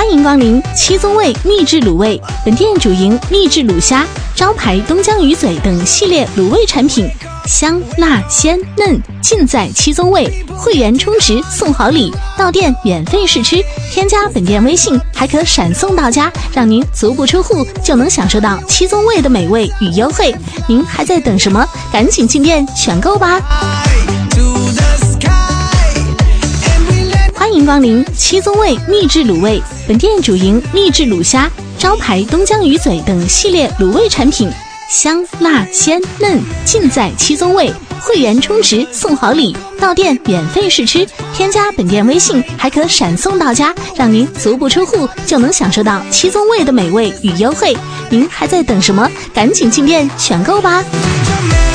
欢迎光临七宗味秘制卤味，本店主营秘制卤虾、招牌东江鱼嘴等系列卤味产品，香辣鲜嫩，尽在七宗味。会员充值送好礼，到店免费试吃，添加本店微信还可闪送到家，让您足不出户就能享受到七宗味的美味与优惠。您还在等什么？赶紧进店选购吧！欢迎光临七宗味秘制卤味，本店主营秘制卤虾、招牌东江鱼嘴等系列卤味产品，香辣鲜嫩，尽在七宗味。会员充值送好礼，到店免费试吃，添加本店微信还可闪送到家，让您足不出户就能享受到七宗味的美味与优惠。您还在等什么？赶紧进店选购吧！